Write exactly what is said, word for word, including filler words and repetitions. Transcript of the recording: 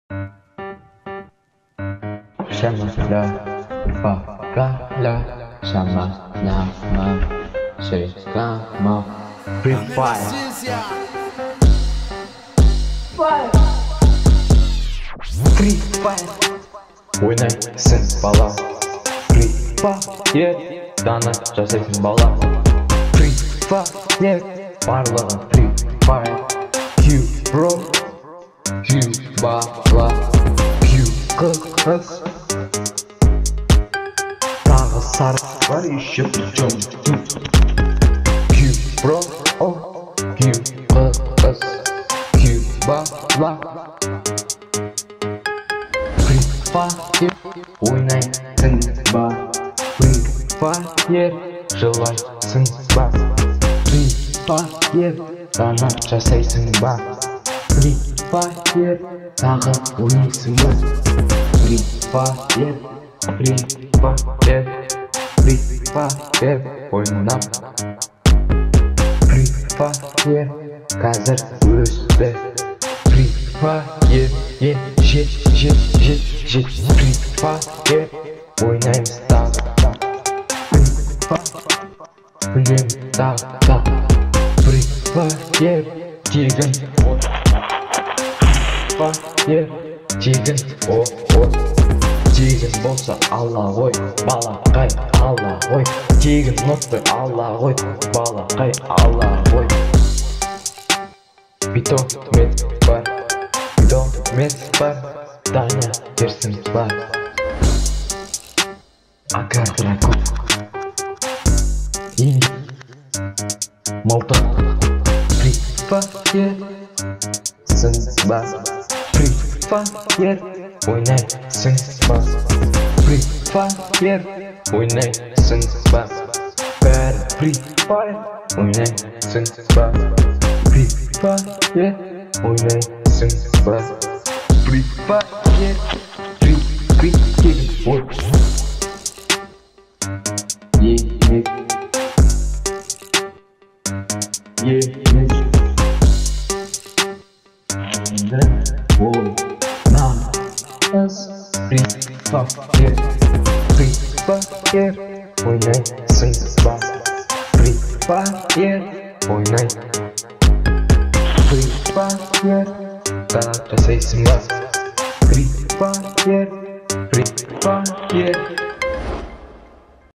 Şamala, bakala, şamanama, şeklama, Free Fire. Free Fire. Oynaysın bala. Free Fire. Dana жасайтын бала. Free Fire. Барлығы Free Fire. Q bro. Q бала. Q қыз. Тағы сары бар еще причем. Q bro. Q қыз. Q бала. Free Fire. Ойнайтын ба. Free Fire. Жылайсың ба. Free Fire. Дана жасайсың ба. Free Fire. Тағы ойнайсың ба. Free Fire. Free Fire. Free Fire. Ойнап. Free Fire. Қазір өсті. Free Fire. Е, жет, жет, жет, жет. Free Fire. Ойнаймыз тағы. Free Fire. Білем тағы. Free Fire. Тегін от. Fire. Тегін от. Тегін болса алла ғой, балақай алла ғой. Тегін нотты алла ғой, балақай алла ғой. Питомет бар, питомет бар, Таня берсін бар. Агар көп. И мылтық. Free Fire. Сын бар. Free Fire. Ойнайсың ба. Free Fire. Ойнайсың ба. Бәрі Free Fire. Ойнайсың ба. Free Fire. Ойнайсың ба. Free Fire. Free Fire. Ой. Емек. Емек. Ол. Free Fire. Free Fire. Ойнайсың ба. Free Fire. Ойнай. Free Fire. Дана жасайсың ба. Free Fire. Free Fire.